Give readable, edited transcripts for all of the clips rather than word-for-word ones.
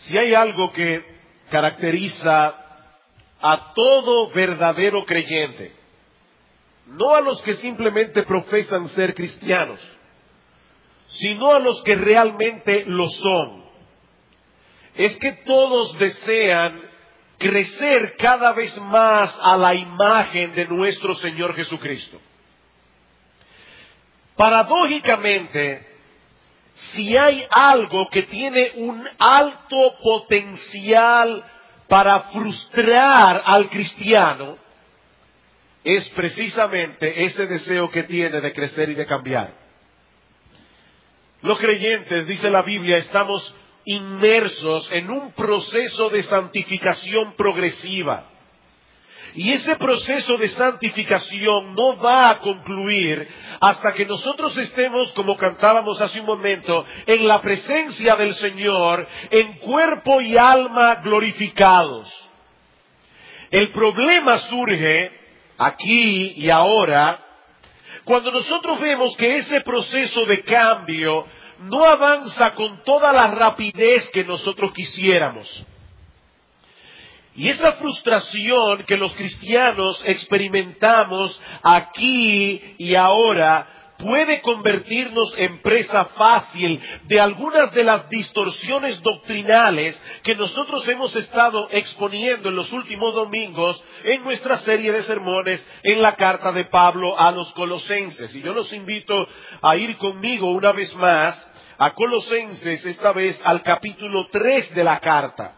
Si hay algo que caracteriza a todo verdadero creyente, no a los que simplemente profesan ser cristianos, sino a los que realmente lo son, es que todos desean crecer cada vez más a la imagen de nuestro Señor Jesucristo. Paradójicamente, si hay algo que tiene un alto potencial para frustrar al cristiano, es precisamente ese deseo que tiene de crecer y de cambiar. Los creyentes, dice la Biblia, estamos inmersos en un proceso de santificación progresiva. Y ese proceso de santificación no va a concluir hasta que nosotros estemos, como cantábamos hace un momento, en la presencia del Señor, en cuerpo y alma glorificados. El problema surge aquí y ahora cuando nosotros vemos que ese proceso de cambio no avanza con toda la rapidez que nosotros quisiéramos. Y esa frustración que los cristianos experimentamos aquí y ahora puede convertirnos en presa fácil de algunas de las distorsiones doctrinales que nosotros hemos estado exponiendo en los últimos domingos en nuestra serie de sermones en la carta de Pablo a los Colosenses. Y yo los invito a ir conmigo una vez más a Colosenses, esta vez al capítulo 3 de la carta.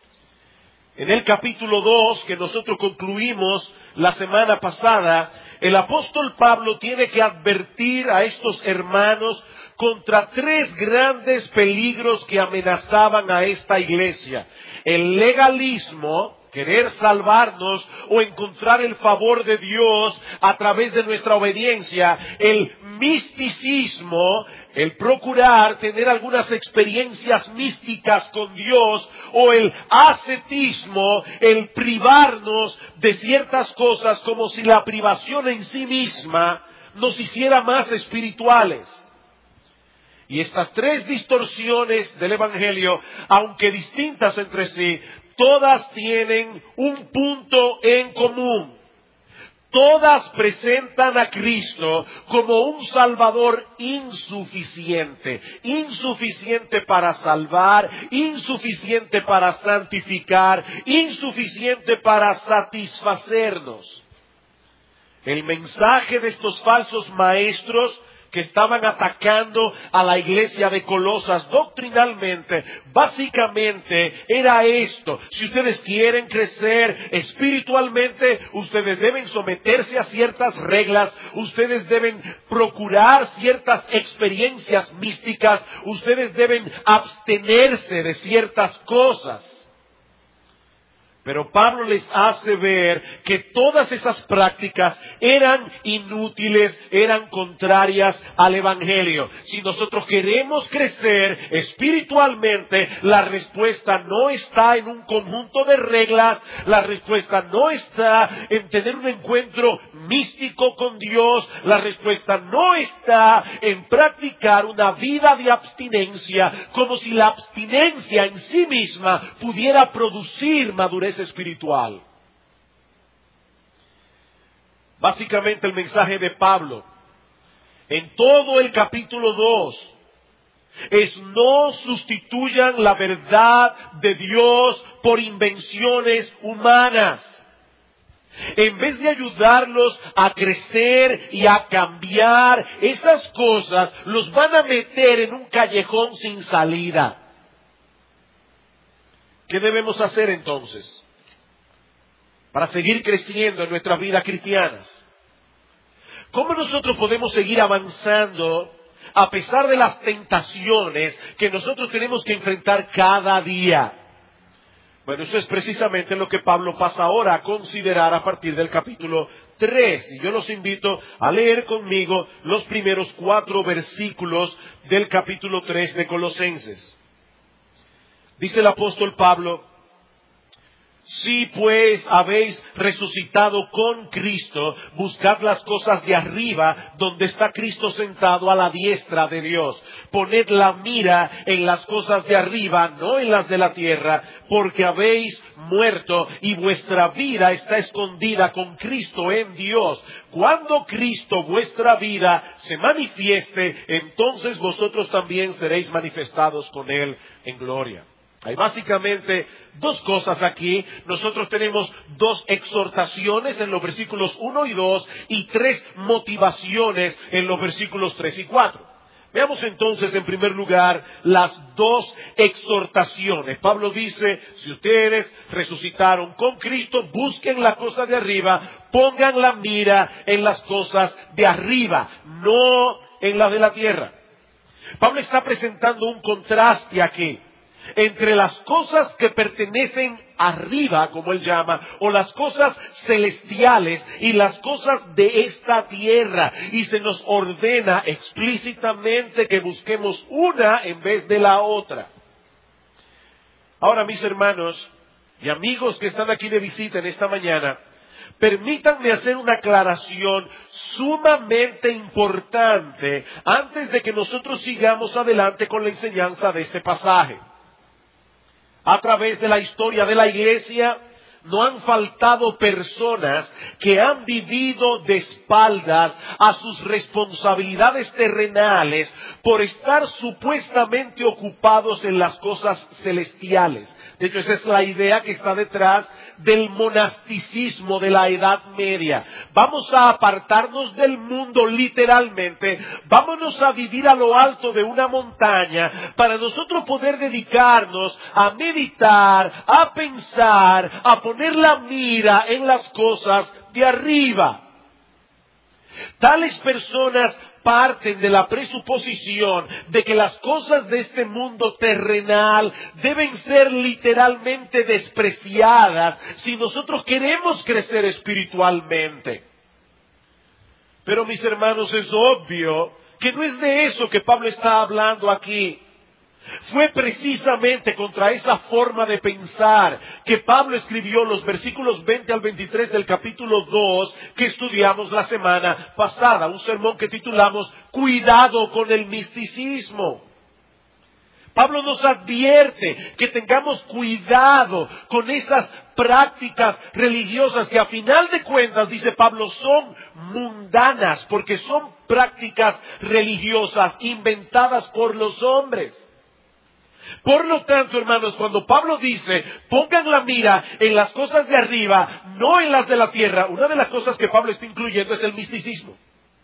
En el capítulo 2, que nosotros concluimos la semana pasada, el apóstol Pablo tiene que advertir a estos hermanos contra tres grandes peligros que amenazaban a esta iglesia. El legalismo, querer salvarnos o encontrar el favor de Dios a través de nuestra obediencia. El misticismo, el procurar tener algunas experiencias místicas con Dios. O el ascetismo, el privarnos de ciertas cosas como si la privación en sí misma nos hiciera más espirituales. Y estas tres distorsiones del Evangelio, aunque distintas entre sí, todas tienen un punto en común. Todas presentan a Cristo como un Salvador insuficiente. Insuficiente para salvar, insuficiente para santificar, insuficiente para satisfacernos. El mensaje de estos falsos maestros que estaban atacando a la iglesia de Colosas doctrinalmente, básicamente era esto: si ustedes quieren crecer espiritualmente, ustedes deben someterse a ciertas reglas, ustedes deben procurar ciertas experiencias místicas, ustedes deben abstenerse de ciertas cosas. Pero Pablo les hace ver que todas esas prácticas eran inútiles, eran contrarias al Evangelio. Si nosotros queremos crecer espiritualmente, la respuesta no está en un conjunto de reglas, la respuesta no está en tener un encuentro místico con Dios, la respuesta no está en practicar una vida de abstinencia, como si la abstinencia en sí misma pudiera producir madurez espiritual. Básicamente el mensaje de Pablo en todo el capítulo 2 es: no sustituyan la verdad de Dios por invenciones humanas. En vez de ayudarlos a crecer y a cambiar, esas cosas los van a meter en un callejón sin salida. ¿Qué debemos hacer entonces para seguir creciendo en nuestras vidas cristianas? ¿Cómo nosotros podemos seguir avanzando a pesar de las tentaciones que nosotros tenemos que enfrentar cada día? Bueno, eso es precisamente lo que Pablo pasa ahora a considerar a partir del capítulo 3. Y yo los invito a leer conmigo los primeros 4 versículos del capítulo 3 de Colosenses. Dice el apóstol Pablo: Si pues habéis resucitado con Cristo, buscad las cosas de arriba, donde está Cristo sentado a la diestra de Dios. Poned la mira en las cosas de arriba, no en las de la tierra, porque habéis muerto y vuestra vida está escondida con Cristo en Dios. Cuando Cristo, vuestra vida, se manifieste, entonces vosotros también seréis manifestados con Él en gloria. Hay básicamente dos cosas aquí. Nosotros tenemos dos exhortaciones en los versículos 1 y 2 y tres motivaciones en los versículos 3 y 4. Veamos entonces en primer lugar las dos exhortaciones. Pablo dice, si ustedes resucitaron con Cristo, busquen las cosas de arriba, pongan la mira en las cosas de arriba, no en las de la tierra. Pablo está presentando un contraste aquí entre las cosas que pertenecen arriba, como él llama, o las cosas celestiales y las cosas de esta tierra. Y se nos ordena explícitamente que busquemos una en vez de la otra. Ahora, mis hermanos y amigos que están aquí de visita en esta mañana, permítanme hacer una aclaración sumamente importante antes de que nosotros sigamos adelante con la enseñanza de este pasaje. A través de la historia de la iglesia, no han faltado personas que han vivido de espaldas a sus responsabilidades terrenales por estar supuestamente ocupados en las cosas celestiales. De hecho, esa es la idea que está detrás del monasticismo de la Edad Media. Vamos a apartarnos del mundo literalmente, vámonos a vivir a lo alto de una montaña para nosotros poder dedicarnos a meditar, a pensar, a poner la mira en las cosas de arriba. Tales personas parten de la presuposición de que las cosas de este mundo terrenal deben ser literalmente despreciadas si nosotros queremos crecer espiritualmente. Pero mis hermanos, es obvio que no es de eso que Pablo está hablando aquí. Fue precisamente contra esa forma de pensar que Pablo escribió los versículos 20 al 23 del capítulo 2 que estudiamos la semana pasada, un sermón que titulamos Cuidado con el misticismo. Pablo nos advierte que tengamos cuidado con esas prácticas religiosas que a final de cuentas, dice Pablo, son mundanas porque son prácticas religiosas inventadas por los hombres. Por lo tanto, hermanos, cuando Pablo dice, pongan la mira en las cosas de arriba, no en las de la tierra, una de las cosas que Pablo está incluyendo es el misticismo.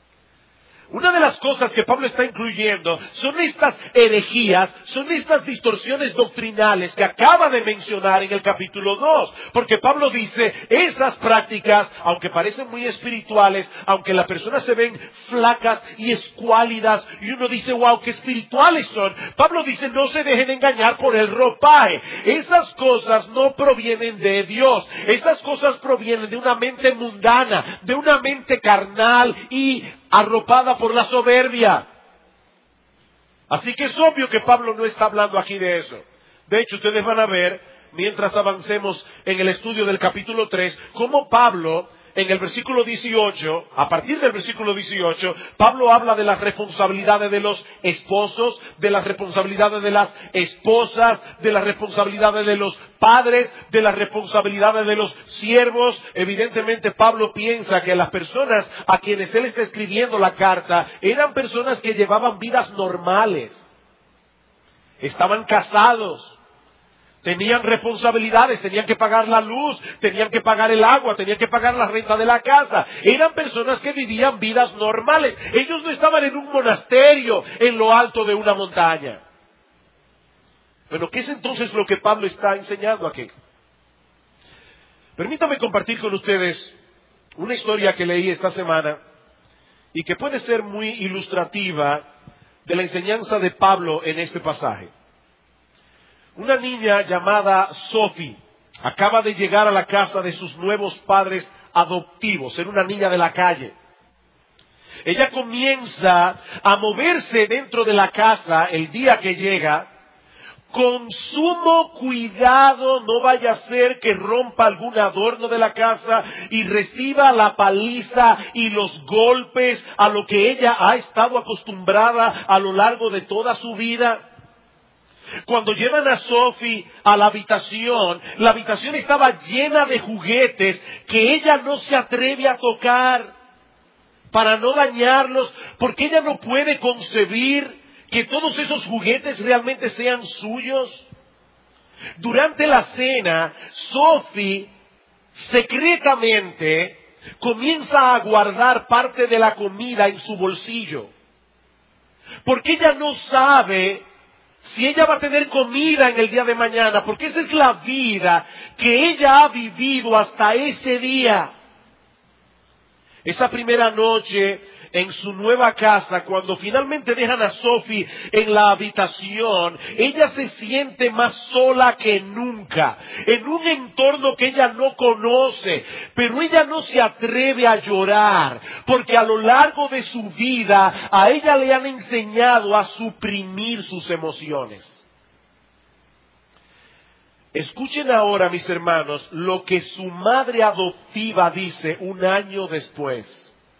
Una de las cosas que Pablo está incluyendo son estas herejías, son estas distorsiones doctrinales que acaba de mencionar en el capítulo 2. Porque Pablo dice, esas prácticas, aunque parecen muy espirituales, aunque las personas se ven flacas y escuálidas, y uno dice, wow, qué espirituales son. Pablo dice, no se dejen engañar por el ropaje. Esas cosas no provienen de Dios. Esas cosas provienen de una mente mundana, de una mente carnal y arropada por la soberbia. Así que es obvio que Pablo no está hablando aquí de eso. De hecho, ustedes van a ver, mientras avancemos en el estudio del capítulo 3, cómo Pablo, en el versículo 18, a partir del versículo 18, Pablo habla de las responsabilidades de los esposos, de las responsabilidades de las esposas, de las responsabilidades de los padres, de las responsabilidades de los siervos. Evidentemente Pablo piensa que las personas a quienes él está escribiendo la carta eran personas que llevaban vidas normales, estaban casados, tenían responsabilidades, tenían que pagar la luz, tenían que pagar el agua, tenían que pagar la renta de la casa. Eran personas que vivían vidas normales. Ellos no estaban en un monasterio en lo alto de una montaña. Bueno, ¿qué es entonces lo que Pablo está enseñando aquí? Permítame compartir con ustedes una historia que leí esta semana y que puede ser muy ilustrativa de la enseñanza de Pablo en este pasaje. Una niña llamada Sophie acaba de llegar a la casa de sus nuevos padres adoptivos. Era una niña de la calle. Ella comienza a moverse dentro de la casa el día que llega con sumo cuidado no vaya a ser que rompa algún adorno de la casa y reciba la paliza y los golpes a lo que ella ha estado acostumbrada a lo largo de toda su vida. Cuando llevan a Sophie a la habitación estaba llena de juguetes que ella no se atreve a tocar para no dañarlos, porque ella no puede concebir que todos esos juguetes realmente sean suyos. Durante la cena, Sophie secretamente comienza a guardar parte de la comida en su bolsillo, porque ella no sabe si ella va a tener comida en el día de mañana, porque esa es la vida que ella ha vivido hasta ese día. Esa primera noche en su nueva casa, cuando finalmente dejan a Sophie en la habitación, ella se siente más sola que nunca, en un entorno que ella no conoce, pero ella no se atreve a llorar, porque a lo largo de su vida a ella le han enseñado a suprimir sus emociones. Escuchen ahora, mis hermanos, lo que su madre adoptiva dice un año después.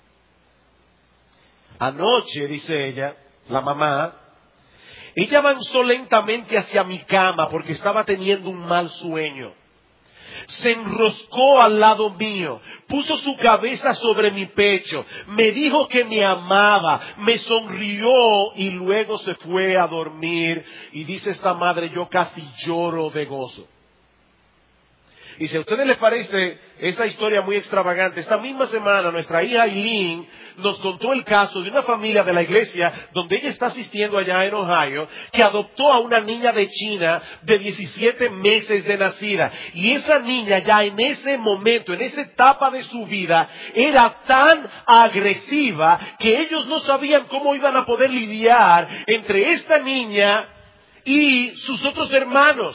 Anoche, dice ella, la mamá, ella avanzó lentamente hacia mi cama porque estaba teniendo un mal sueño. Se enroscó al lado mío, puso su cabeza sobre mi pecho, me dijo que me amaba, me sonrió y luego se fue a dormir. Y dice esta madre, yo casi lloro de gozo. Y si a ustedes les parece esa historia muy extravagante, esta misma semana nuestra hija Eileen nos contó el caso de una familia de la iglesia donde ella está asistiendo allá en Ohio, que adoptó a una niña de China de 17 meses de nacida. Y esa niña ya en ese momento, en esa etapa de su vida, era tan agresiva que ellos no sabían cómo iban a poder lidiar entre esta niña y sus otros hermanos.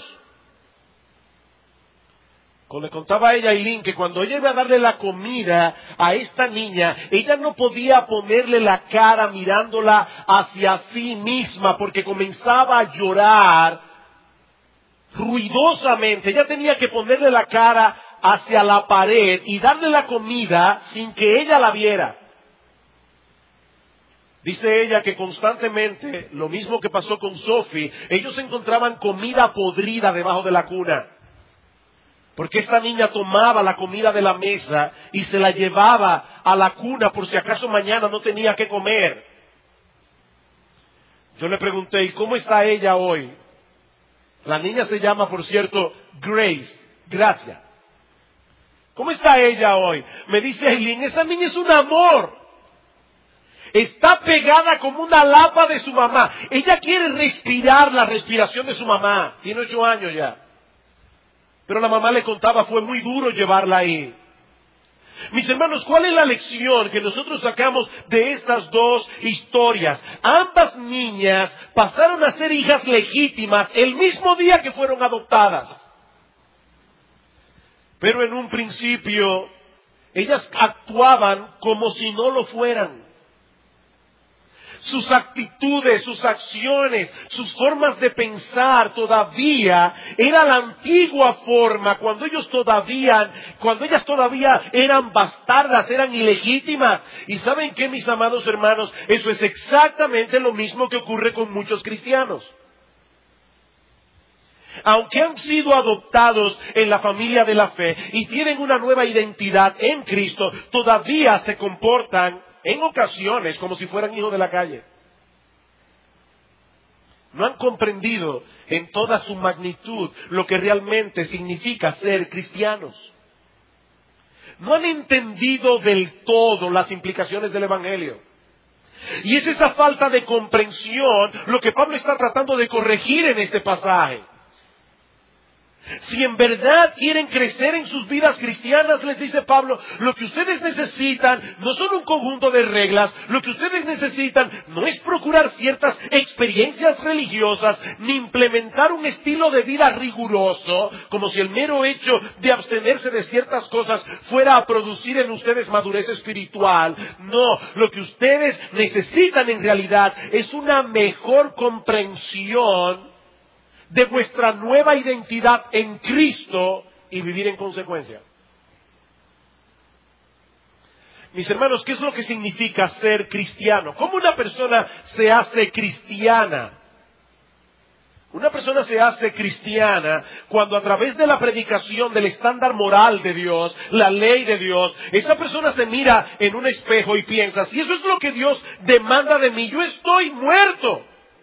Cuando le contaba a ella, Eileen, que cuando ella iba a darle la comida a esta niña, ella no podía ponerle la cara mirándola hacia sí misma porque comenzaba a llorar ruidosamente. Ella tenía que ponerle la cara hacia la pared y darle la comida sin que ella la viera. Dice ella que constantemente, lo mismo que pasó con Sophie, ellos encontraban comida podrida debajo de la cuna. Porque esta niña tomaba la comida de la mesa y se la llevaba a la cuna por si acaso mañana no tenía que comer. Yo le pregunté, ¿y cómo está ella hoy? La niña se llama, por cierto, Gracia. ¿Cómo está ella hoy? Me dice Eileen, esa niña es un amor. Está pegada como una lapa de su mamá. Ella quiere respirar la respiración de su mamá. Tiene 8 años ya. Pero la mamá le contaba, fue muy duro llevarla ahí. Mis hermanos, ¿cuál es la lección que nosotros sacamos de estas dos historias? Ambas niñas pasaron a ser hijas legítimas el mismo día que fueron adoptadas. Pero en un principio, ellas actuaban como si no lo fueran. Sus actitudes, sus acciones, sus formas de pensar todavía era la antigua forma cuando ellas todavía eran bastardas, eran ilegítimas. Y ¿saben qué, mis amados hermanos? Eso es exactamente lo mismo que ocurre con muchos cristianos. Aunque han sido adoptados en la familia de la fe y tienen una nueva identidad en Cristo, todavía se comportan en ocasiones como si fueran hijos de la calle. No han comprendido en toda su magnitud lo que realmente significa ser cristianos. No han entendido del todo las implicaciones del Evangelio. Y es esa falta de comprensión lo que Pablo está tratando de corregir en este pasaje. Si en verdad quieren crecer en sus vidas cristianas, les dice Pablo, lo que ustedes necesitan no son un conjunto de reglas, lo que ustedes necesitan no es procurar ciertas experiencias religiosas, ni implementar un estilo de vida riguroso, como si el mero hecho de abstenerse de ciertas cosas fuera a producir en ustedes madurez espiritual. No, lo que ustedes necesitan en realidad es una mejor comprensión de vuestra nueva identidad en Cristo y vivir en consecuencia. Mis hermanos, ¿qué es lo que significa ser cristiano? ¿Cómo una persona se hace cristiana? Una persona se hace cristiana cuando a través de la predicación del estándar moral de Dios, la ley de Dios, esa persona se mira en un espejo y piensa, si eso es lo que Dios demanda de mí, yo estoy muerto.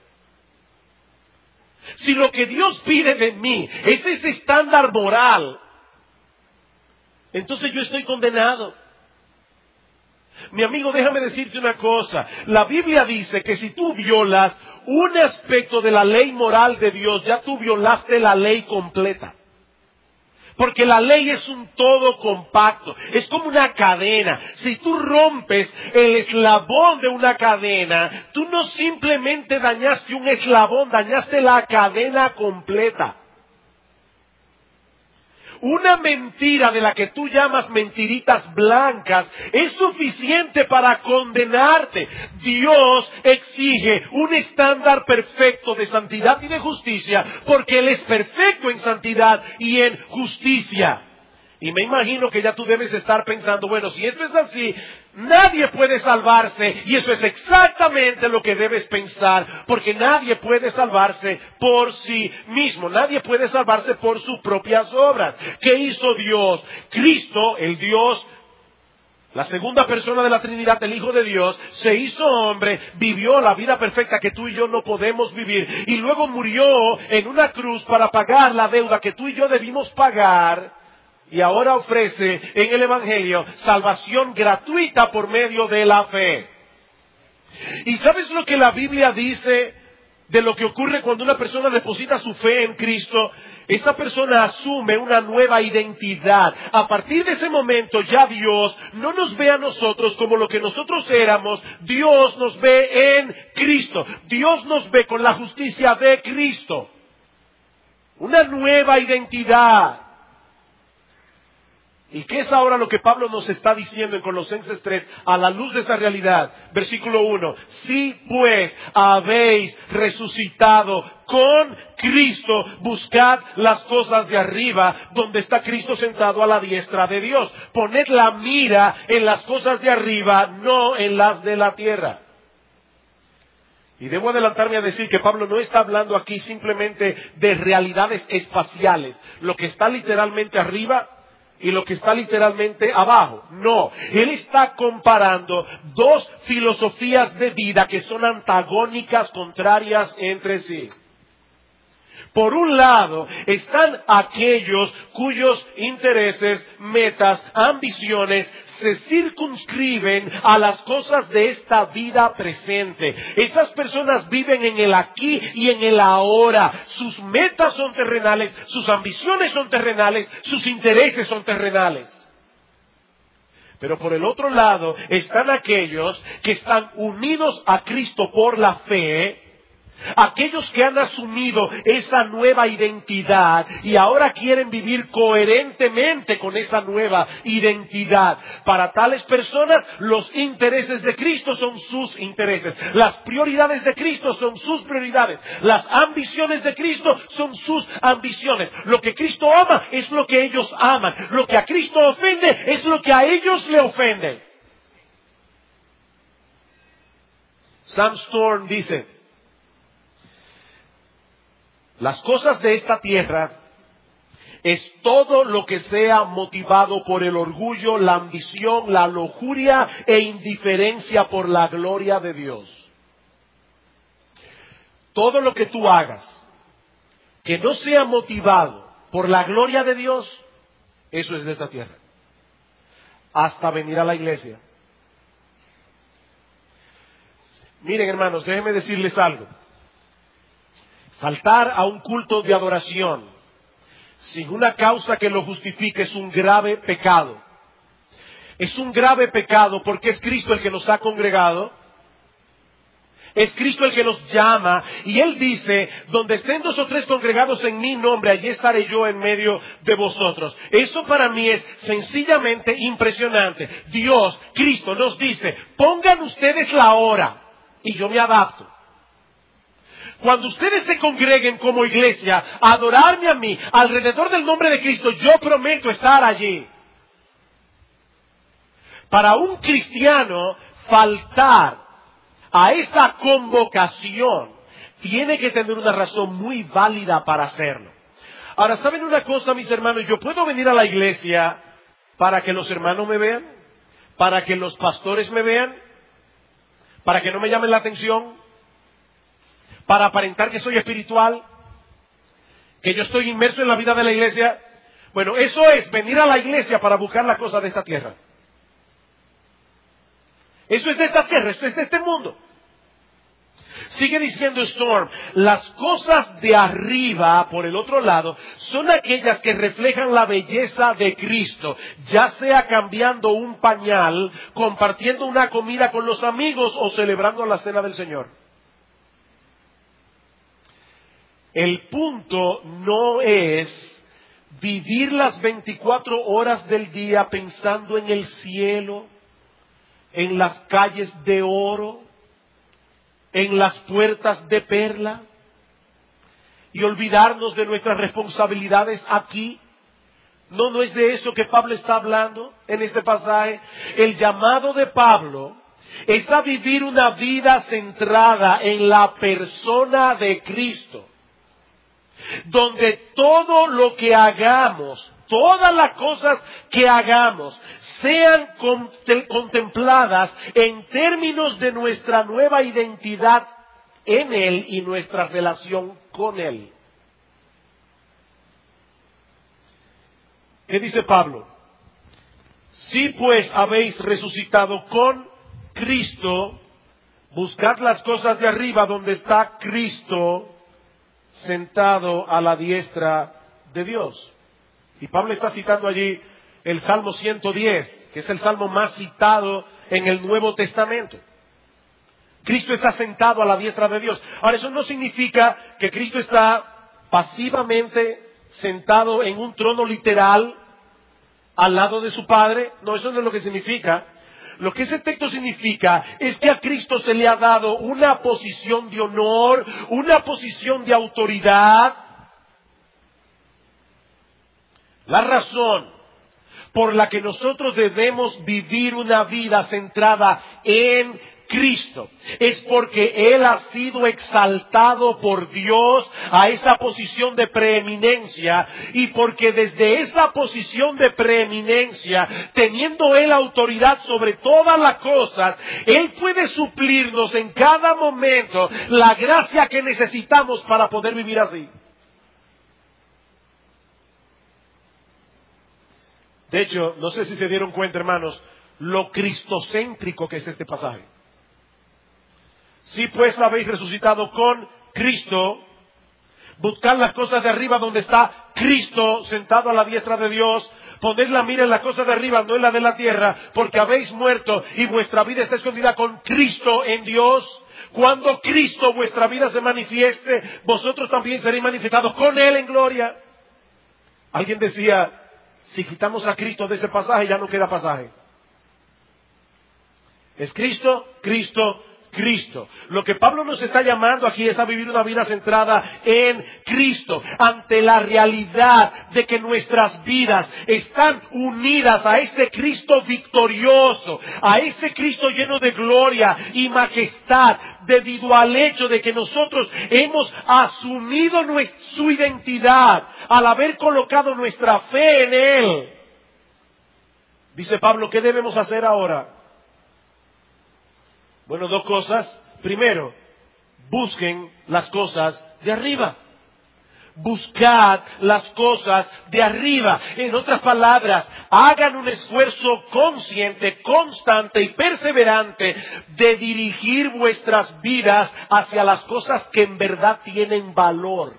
Si lo que Dios pide de mí es ese estándar moral, entonces yo estoy condenado. Mi amigo, déjame decirte una cosa. La Biblia dice que si tú violas un aspecto de la ley moral de Dios, ya tú violaste la ley completa. Porque la ley es un todo compacto, es como una cadena. Si tú rompes el eslabón de una cadena, tú no simplemente dañaste un eslabón, dañaste la cadena completa. Una mentira de la que tú llamas mentiritas blancas es suficiente para condenarte. Dios exige un estándar perfecto de santidad y de justicia porque Él es perfecto en santidad y en justicia. Y me imagino que ya tú debes estar pensando, bueno, si esto es así, nadie puede salvarse, y eso es exactamente lo que debes pensar, porque nadie puede salvarse por sí mismo, nadie puede salvarse por sus propias obras. ¿Qué hizo Dios? Cristo, el Dios, la segunda persona de la Trinidad, el Hijo de Dios, se hizo hombre, vivió la vida perfecta que tú y yo no podemos vivir, y luego murió en una cruz para pagar la deuda que tú y yo debimos pagar. Y ahora ofrece en el Evangelio salvación gratuita por medio de la fe. ¿Y sabes lo que la Biblia dice de lo que ocurre cuando una persona deposita su fe en Cristo? Esa persona asume una nueva identidad. A partir de ese momento ya Dios no nos ve a nosotros como lo que nosotros éramos. Dios nos ve en Cristo. Dios nos ve con la justicia de Cristo. Una nueva identidad. ¿Y qué es ahora lo que Pablo nos está diciendo en Colosenses 3 a la luz de esa realidad? Versículo 1. Si pues habéis resucitado con Cristo, buscad las cosas de arriba, donde está Cristo sentado a la diestra de Dios. Poned la mira en las cosas de arriba, no en las de la tierra. Y debo adelantarme a decir que Pablo no está hablando aquí simplemente de realidades espaciales, lo que está literalmente arriba y lo que está literalmente abajo. No, él está comparando dos filosofías de vida que son antagónicas, contrarias entre sí. Por un lado están aquellos cuyos intereses, metas, ambiciones se circunscriben a las cosas de esta vida presente. Esas personas viven en el aquí y en el ahora. Sus metas son terrenales, sus ambiciones son terrenales, sus intereses son terrenales. Pero por el otro lado están aquellos que están unidos a Cristo por la fe, aquellos que han asumido esa nueva identidad y ahora quieren vivir coherentemente con esa nueva identidad. Para tales personas, los intereses de Cristo son sus intereses. Las prioridades de Cristo son sus prioridades. Las ambiciones de Cristo son sus ambiciones. Lo que Cristo ama es lo que ellos aman. Lo que a Cristo ofende es lo que a ellos le ofende. Sam Storm dice: las cosas de esta tierra es todo lo que sea motivado por el orgullo, la ambición, la lujuria e indiferencia por la gloria de Dios. Todo lo que tú hagas que no sea motivado por la gloria de Dios, eso es de esta tierra. Hasta venir a la iglesia. Miren, hermanos, déjenme decirles algo. Faltar a un culto de adoración sin una causa que lo justifique es un grave pecado. Es un grave pecado porque es Cristo el que nos ha congregado. Es Cristo el que nos llama. Y Él dice: donde estén 2 o 3 congregados en mi nombre, allí estaré yo en medio de vosotros. Eso para mí es sencillamente impresionante. Dios, Cristo nos dice: pongan ustedes la hora y yo me adapto. Cuando ustedes se congreguen como iglesia a adorarme a mí alrededor del nombre de Cristo, yo prometo estar allí. Para un cristiano faltar a esa convocación tiene que tener una razón muy válida para hacerlo. Ahora, ¿saben una cosa, mis hermanos? Yo puedo venir a la iglesia para que los hermanos me vean, para que los pastores me vean, para que no me llamen la atención, para aparentar que soy espiritual, que yo estoy inmerso en la vida de la iglesia. Bueno, eso es venir a la iglesia para buscar las cosas de esta tierra. Eso es de esta tierra, eso es de este mundo. Sigue diciendo Storm, las cosas de arriba, por el otro lado, son aquellas que reflejan la belleza de Cristo, ya sea cambiando un pañal, compartiendo una comida con los amigos o celebrando la cena del Señor. El punto no es vivir las 24 horas del día pensando en el cielo, en las calles de oro, en las puertas de perla, y olvidarnos de nuestras responsabilidades aquí. No es de eso que Pablo está hablando en este pasaje. El llamado de Pablo es a vivir una vida centrada en la persona de Cristo, donde todo lo que hagamos, todas las cosas que hagamos, sean contempladas en términos de nuestra nueva identidad en Él y nuestra relación con Él. ¿Qué dice Pablo? Si pues habéis resucitado con Cristo, buscad las cosas de arriba donde está Cristo sentado a la diestra de Dios. Y Pablo está citando allí el Salmo 110, que es el salmo más citado en el Nuevo Testamento. Cristo está sentado a la diestra de Dios. Ahora, eso no significa que Cristo está pasivamente sentado en un trono literal al lado de su Padre. No, eso no es lo que significa. Lo que ese texto significa es que a Cristo se le ha dado una posición de honor, una posición de autoridad. La razón por la que nosotros debemos vivir una vida centrada en Cristo es porque Él ha sido exaltado por Dios a esa posición de preeminencia, y porque desde esa posición de preeminencia, teniendo Él autoridad sobre todas las cosas, Él puede suplirnos en cada momento la gracia que necesitamos para poder vivir así. De hecho, no sé si se dieron cuenta, hermanos, lo cristocéntrico que es este pasaje. Si pues habéis resucitado con Cristo, buscad las cosas de arriba donde está Cristo sentado a la diestra de Dios. Poned la mira en las cosas de arriba, no en la de la tierra, porque habéis muerto y vuestra vida está escondida con Cristo en Dios. Cuando Cristo, vuestra vida, se manifieste, vosotros también seréis manifestados con Él en gloria. Alguien decía, si quitamos a Cristo de ese pasaje, ya no queda pasaje. Es Cristo, Cristo, Cristo. Lo que Pablo nos está llamando aquí es a vivir una vida centrada en Cristo, ante la realidad de que nuestras vidas están unidas a ese Cristo victorioso, a ese Cristo lleno de gloria y majestad, debido al hecho de que nosotros hemos asumido su identidad al haber colocado nuestra fe en Él. Dice Pablo, ¿qué debemos hacer ahora? Bueno, dos cosas. Primero, busquen las cosas de arriba. Buscad las cosas de arriba. En otras palabras, hagan un esfuerzo consciente, constante y perseverante de dirigir vuestras vidas hacia las cosas que en verdad tienen valor.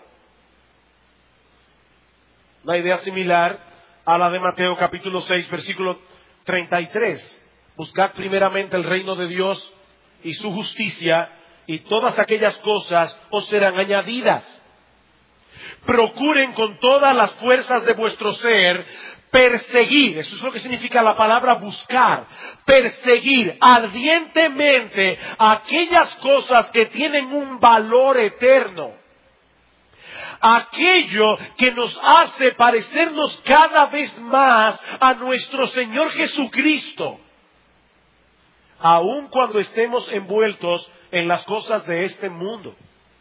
Una idea similar a la de Mateo capítulo 6, versículo 33. Buscad primeramente el reino de Dios y su justicia, y todas aquellas cosas os serán añadidas. procuren con todas las fuerzas de vuestro ser perseguir, eso es lo que significa la palabra buscar, perseguir ardientemente aquellas cosas que tienen un valor eterno, aquello que nos hace parecernos cada vez más a nuestro Señor Jesucristo, aun cuando estemos envueltos en las cosas de este mundo.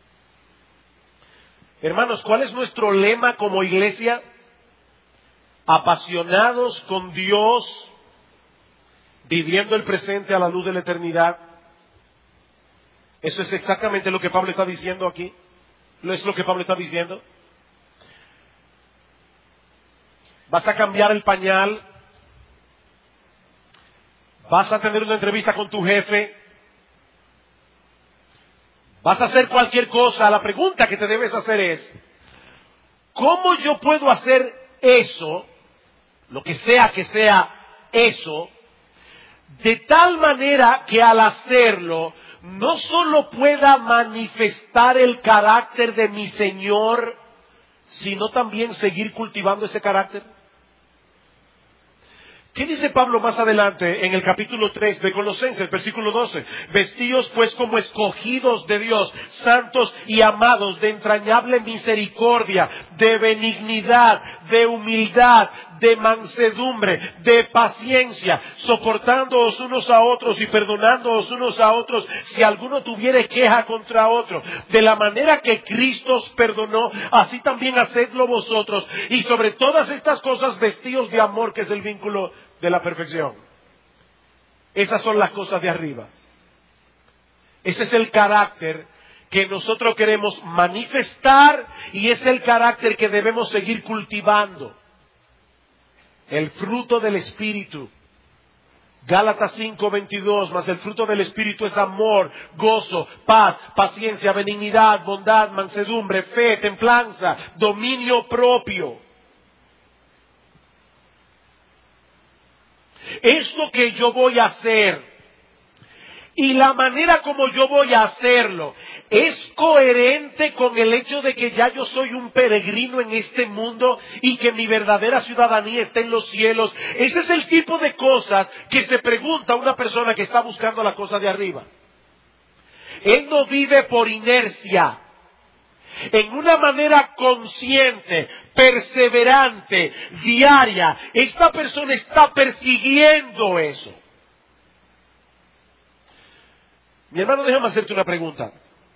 Hermanos, ¿cuál es nuestro lema como iglesia? Apasionados con Dios, viviendo el presente a la luz de la eternidad. Eso es exactamente lo que Pablo está diciendo aquí. ¿No es lo que Pablo está diciendo? Vas a cambiar el pañal, vas a tener una entrevista con tu jefe, vas a hacer cualquier cosa. La pregunta que te debes hacer es, ¿cómo yo puedo hacer eso, lo que sea eso, de tal manera que al hacerlo no solo pueda manifestar el carácter de mi Señor, sino también seguir cultivando ese carácter? ¿Qué dice Pablo más adelante en el capítulo 3 de Colosenses, versículo 12? Vestíos pues como escogidos de Dios, santos y amados, de entrañable misericordia, de benignidad, de humildad, de mansedumbre, de paciencia, soportándoos unos a otros y perdonándoos unos a otros si alguno tuviere queja contra otro. De la manera que Cristo os perdonó, así también hacedlo vosotros. Y sobre todas estas cosas vestíos de amor, que es el vínculo de la perfección. Esas son las cosas de arriba. Ese es el carácter que nosotros queremos manifestar y es el carácter que debemos seguir cultivando. El fruto del Espíritu. Gálatas 5:22, mas el fruto del Espíritu es amor, gozo, paz, paciencia, benignidad, bondad, mansedumbre, fe, templanza, dominio propio. Esto que yo voy a hacer y la manera como yo voy a hacerlo es coherente con el hecho de que ya yo soy un peregrino en este mundo y que mi verdadera ciudadanía está en los cielos. Ese es el tipo de cosas que se pregunta una persona que está buscando la cosa de arriba. Él no vive por inercia. En una manera consciente, perseverante, diaria, esta persona está persiguiendo eso. Mi hermano, déjame hacerte una pregunta.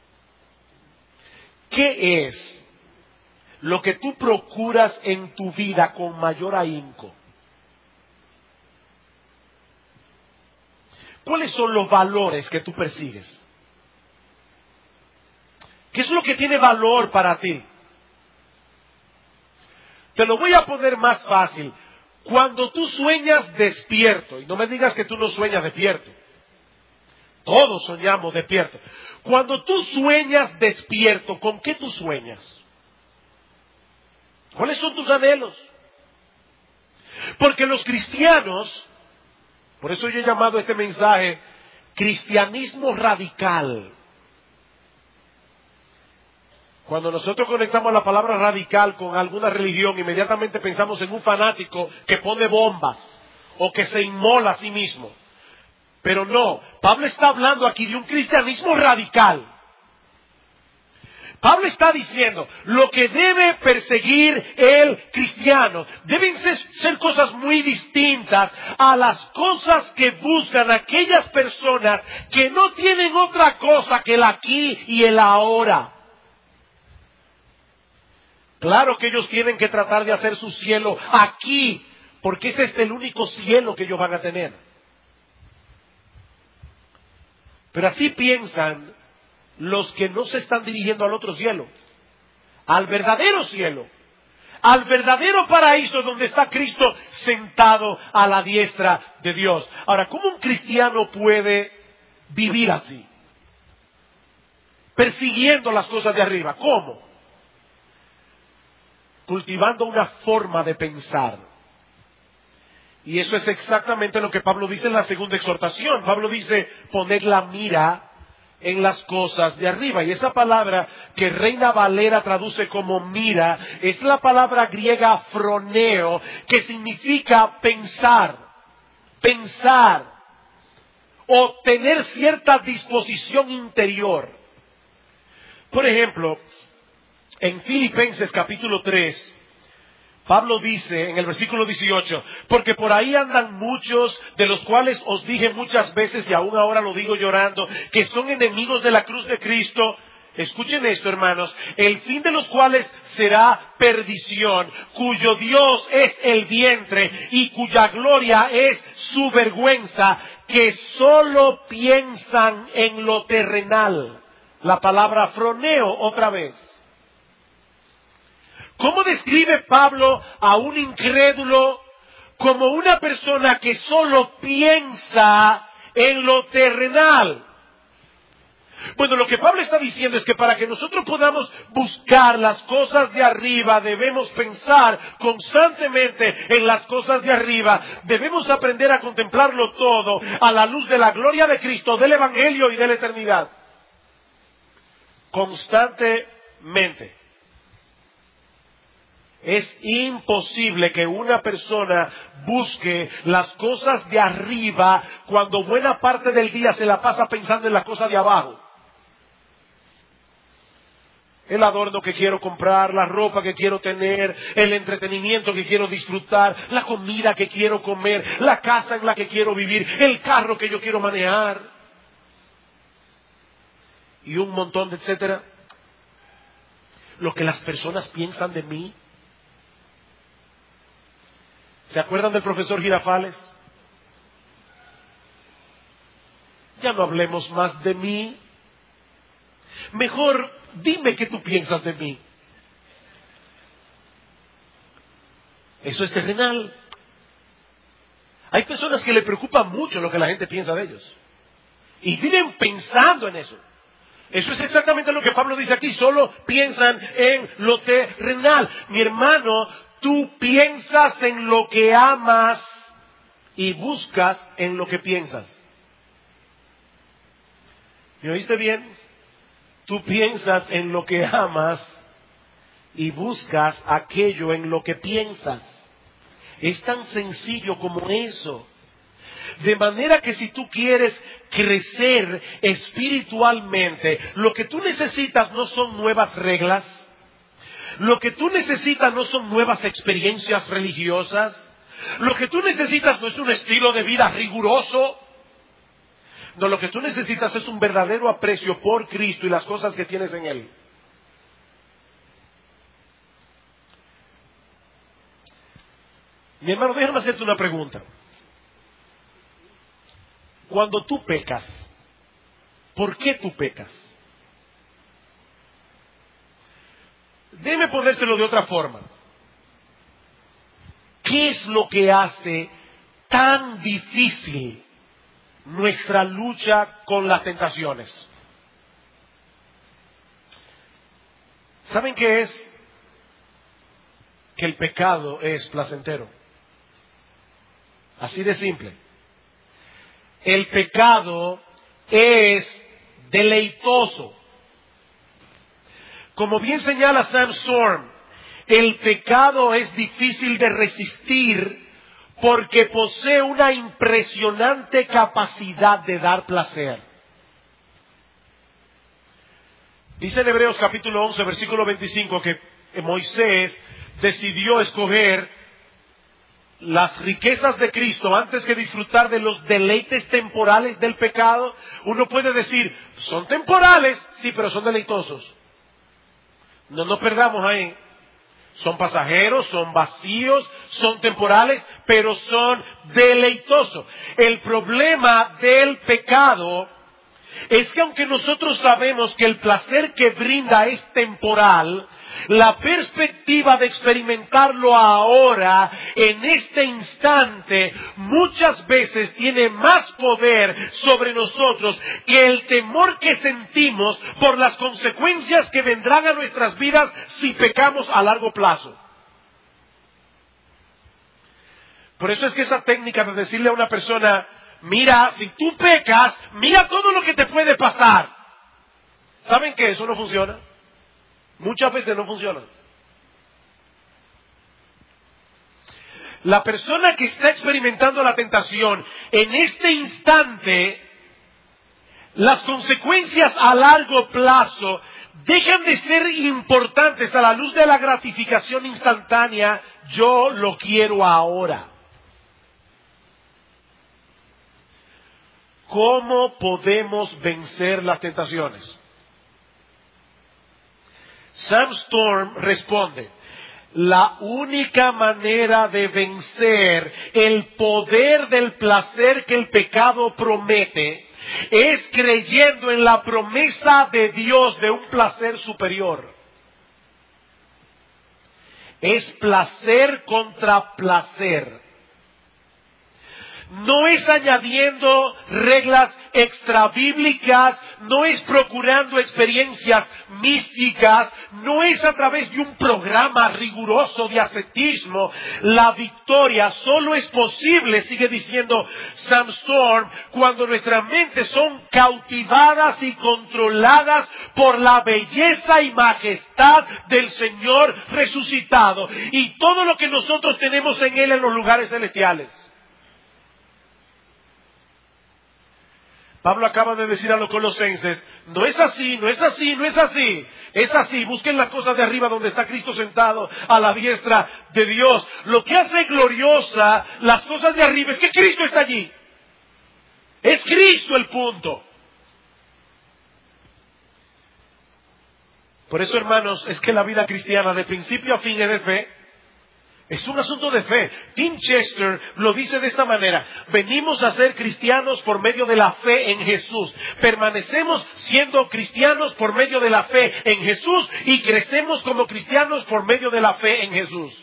¿Qué es lo que tú procuras en tu vida con mayor ahínco? ¿Cuáles son los valores que tú persigues? ¿Qué es lo que tiene valor para ti? Te lo voy a poner más fácil. Cuando tú sueñas despierto, y no me digas que tú no sueñas despierto. Todos soñamos despierto. Cuando tú sueñas despierto, ¿con qué tú sueñas? ¿Cuáles son tus anhelos? Porque los cristianos, por eso yo he llamado este mensaje cristianismo radical. Cuando nosotros conectamos la palabra radical con alguna religión, inmediatamente pensamos en un fanático que pone bombas o que se inmola a sí mismo. Pero no, Pablo está hablando aquí de un cristianismo radical. Pablo está diciendo, lo que debe perseguir el cristiano deben ser cosas muy distintas a las cosas que buscan aquellas personas que no tienen otra cosa que el aquí y el ahora. Claro que ellos tienen que tratar de hacer su cielo aquí, porque ese es el único cielo que ellos van a tener. Pero así piensan los que no se están dirigiendo al otro cielo, al verdadero cielo, al verdadero paraíso donde está Cristo sentado a la diestra de Dios. Ahora, ¿cómo un cristiano puede vivir así? Persiguiendo las cosas de arriba. ¿Cómo? Cultivando una forma de pensar. Y eso es exactamente lo que Pablo dice en la segunda exhortación. Pablo dice, poned la mira en las cosas de arriba. Y esa palabra que Reina Valera traduce como mira, es la palabra griega froneo, que significa pensar, o tener cierta disposición interior. Por ejemplo, en Filipenses capítulo 3, Pablo dice en el versículo 18, porque por ahí andan muchos, de los cuales os dije muchas veces y aún ahora lo digo llorando, que son enemigos de la cruz de Cristo. Escuchen esto, hermanos, el fin de los cuales será perdición, cuyo Dios es el vientre y cuya gloria es su vergüenza, que solo piensan en lo terrenal. La palabra froneo otra vez. ¿Cómo describe Pablo a un incrédulo? Como una persona que solo piensa en lo terrenal. Bueno, lo que Pablo está diciendo es que para que nosotros podamos buscar las cosas de arriba, debemos pensar constantemente en las cosas de arriba, debemos aprender a contemplarlo todo a la luz de la gloria de Cristo, del Evangelio y de la eternidad. Constantemente. Es imposible que una persona busque las cosas de arriba cuando buena parte del día se la pasa pensando en las cosas de abajo. El adorno que quiero comprar, la ropa que quiero tener, el entretenimiento que quiero disfrutar, la comida que quiero comer, la casa en la que quiero vivir, el carro que yo quiero manejar y un montón de etcétera. Lo que las personas piensan de mí. ¿Se acuerdan del profesor Girafales? Ya no hablemos más de mí. Mejor dime qué tú piensas de mí. Eso es terrenal. Hay personas que le preocupa mucho lo que la gente piensa de ellos. Y viven pensando en eso. Eso es exactamente lo que Pablo dice aquí. Solo piensan en lo terrenal. Mi hermano, tú piensas en lo que amas y buscas en lo que piensas. ¿Me oíste bien? Tú piensas en lo que amas y buscas aquello en lo que piensas. Es tan sencillo como eso. De manera que si tú quieres crecer espiritualmente, lo que tú necesitas no son nuevas reglas, lo que tú necesitas no son nuevas experiencias religiosas, lo que tú necesitas no es un estilo de vida riguroso, no, lo que tú necesitas es un verdadero aprecio por Cristo y las cosas que tienes en Él. Mi hermano, déjame hacerte una pregunta. Cuando tú pecas, ¿por qué tú pecas? Déjeme ponérselo de otra forma. ¿Qué es lo que hace tan difícil nuestra lucha con las tentaciones? ¿Saben qué es? Que el pecado es placentero. Así de simple. El pecado es deleitoso. Como bien señala Sam Storm, el pecado es difícil de resistir porque posee una impresionante capacidad de dar placer. Dice en Hebreos capítulo 11, versículo 25, que Moisés decidió escoger las riquezas de Cristo antes que disfrutar de los deleites temporales del pecado. Uno puede decir, son temporales, sí, pero son deleitosos. No nos perdamos ahí. Son pasajeros, son vacíos, son temporales, pero son deleitosos. El problema del pecado es que aunque nosotros sabemos que el placer que brinda es temporal, la perspectiva de experimentarlo ahora, en este instante, muchas veces tiene más poder sobre nosotros que el temor que sentimos por las consecuencias que vendrán a nuestras vidas si pecamos a largo plazo. Por eso es que esa técnica de decirle a una persona, mira, si tú pecas, mira todo lo que te puede pasar. ¿Saben que eso no funciona? Muchas veces no funciona. La persona que está experimentando la tentación, en este instante, las consecuencias a largo plazo dejan de ser importantes a la luz de la gratificación instantánea. Yo lo quiero ahora. ¿Cómo podemos vencer las tentaciones? Sam Storm responde: la única manera de vencer el poder del placer que el pecado promete es creyendo en la promesa de Dios de un placer superior. Es placer contra placer. No es añadiendo reglas extrabíblicas, no es procurando experiencias místicas, no es a través de un programa riguroso de ascetismo. La victoria solo es posible, sigue diciendo Sam Storm, cuando nuestras mentes son cautivadas y controladas por la belleza y majestad del Señor resucitado y todo lo que nosotros tenemos en Él en los lugares celestiales. Pablo acaba de decir a los colosenses: no es así, no es así, no es así. Es así, busquen las cosas de arriba donde está Cristo sentado a la diestra de Dios. Lo que hace gloriosa las cosas de arriba es que Cristo está allí. Es Cristo el punto. Por eso, hermanos, es que la vida cristiana de principio a fin es de fe. Es un asunto de fe. Tim Chester lo dice de esta manera: venimos a ser cristianos por medio de la fe en Jesús. Permanecemos siendo cristianos por medio de la fe en Jesús y crecemos como cristianos por medio de la fe en Jesús.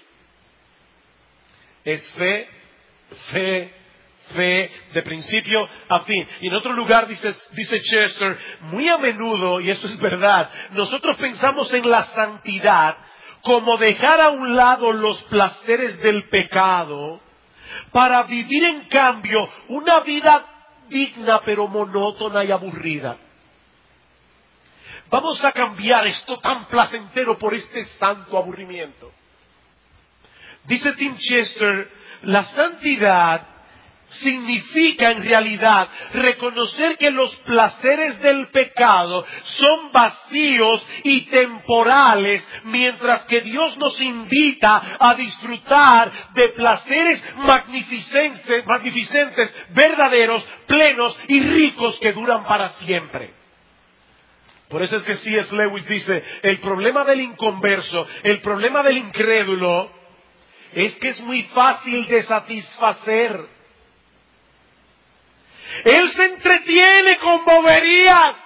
Es fe, fe, fe de principio a fin. Y en otro lugar dice Chester, muy a menudo, y eso es verdad, nosotros pensamos en la santidad como dejar a un lado los placeres del pecado para vivir en cambio una vida digna pero monótona y aburrida. Vamos a cambiar esto tan placentero por este santo aburrimiento. Dice Tim Chester, la santidad significa en realidad reconocer que los placeres del pecado son vacíos y temporales, mientras que Dios nos invita a disfrutar de placeres magnificentes, verdaderos, plenos y ricos que duran para siempre. Por eso es que C.S. Lewis dice, el problema del inconverso, el problema del incrédulo, es que es muy fácil de satisfacer. Él se entretiene con boberías.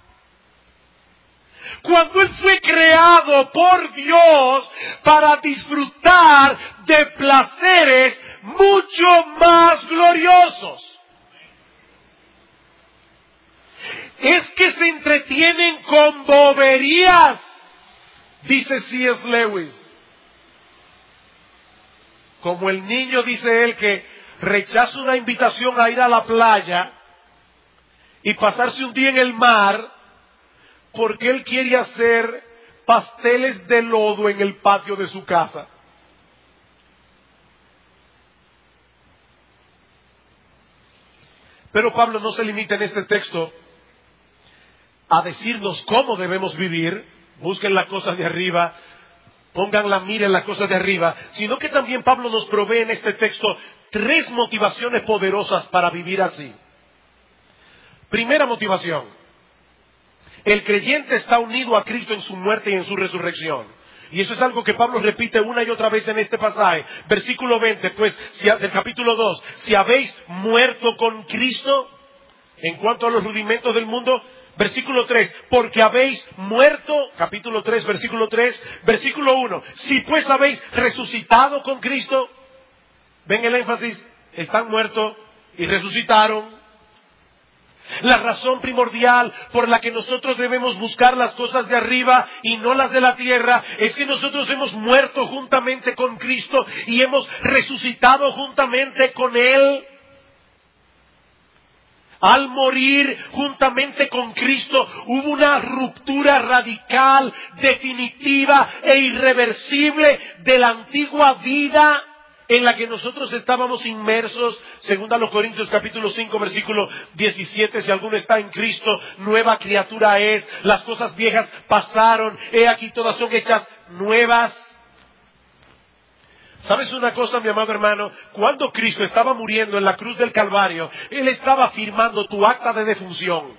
Cuando Él fue creado por Dios para disfrutar de placeres mucho más gloriosos. Es que se entretienen con boberías, dice C.S. Lewis. Como el niño, dice él, que rechaza una invitación a ir a la playa y pasarse un día en el mar porque él quiere hacer pasteles de lodo en el patio de su casa. Pero Pablo no se limita en este texto a decirnos cómo debemos vivir. Busquen las cosas de arriba, pongan la mira en las cosas de arriba, sino que también Pablo nos provee en este texto 3 motivaciones poderosas para vivir así. Primera motivación: el creyente está unido a Cristo en su muerte y en su resurrección. Y eso es algo que Pablo repite una y otra vez en este pasaje. Versículo 20, pues, del capítulo 2. Si habéis muerto con Cristo en cuanto a los rudimentos del mundo. Versículo 3, porque habéis muerto, capítulo 3, versículo 3, versículo 1, si pues habéis resucitado con Cristo, ven el énfasis, están muertos y resucitaron. La razón primordial por la que nosotros debemos buscar las cosas de arriba y no las de la tierra es que nosotros hemos muerto juntamente con Cristo y hemos resucitado juntamente con Él. Al morir juntamente con Cristo, hubo una ruptura radical, definitiva e irreversible de la antigua vida en la que nosotros estábamos inmersos. Según a los Corintios capítulo 5 versículo 17, si alguno está en Cristo, nueva criatura es, las cosas viejas pasaron, he aquí todas son hechas nuevas. ¿Sabes una cosa, mi amado hermano? Cuando Cristo estaba muriendo en la cruz del Calvario, Él estaba firmando tu acta de defunción.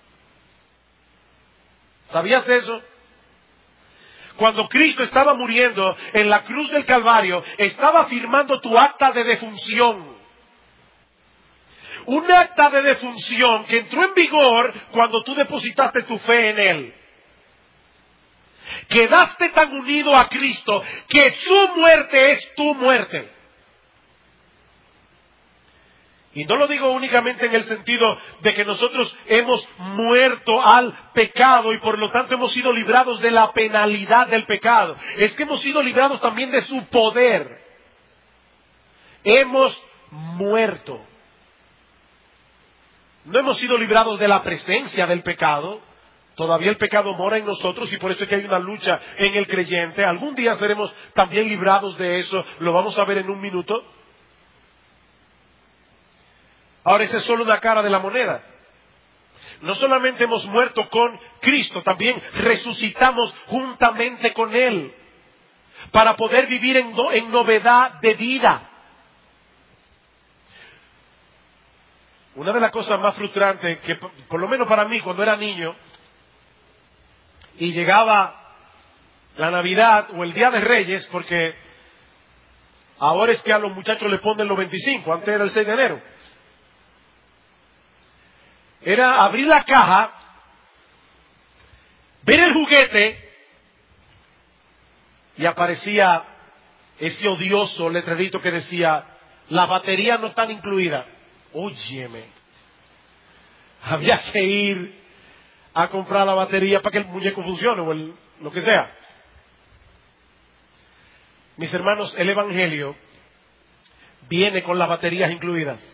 ¿Sabías eso? Cuando Cristo estaba muriendo en la cruz del Calvario, estaba firmando tu acta de defunción. Un acta de defunción que entró en vigor cuando tú depositaste tu fe en Él. Quedaste tan unido a Cristo que su muerte es tu muerte. Y no lo digo únicamente en el sentido de que nosotros hemos muerto al pecado y por lo tanto hemos sido librados de la penalidad del pecado. Es que hemos sido librados también de su poder. Hemos muerto. No hemos sido librados de la presencia del pecado. Todavía el pecado mora en nosotros y por eso es que hay una lucha en el creyente. Algún día seremos también librados de eso. Lo vamos a ver en un minuto. Ahora, esa es solo una cara de la moneda. No solamente hemos muerto con Cristo, también resucitamos juntamente con Él para poder vivir en novedad de vida. Una de las cosas más frustrantes que, por lo menos para mí, cuando era niño, y llegaba la Navidad o el Día de Reyes, porque ahora es que a los muchachos les ponen los 25, antes era el 6 de enero. Era abrir la caja, ver el juguete, y aparecía ese odioso letrerito que decía, las baterías no están incluidas. Óyeme, había que ir a comprar la batería para que el muñeco funcione o lo que sea. Mis hermanos, el Evangelio viene con las baterías incluidas.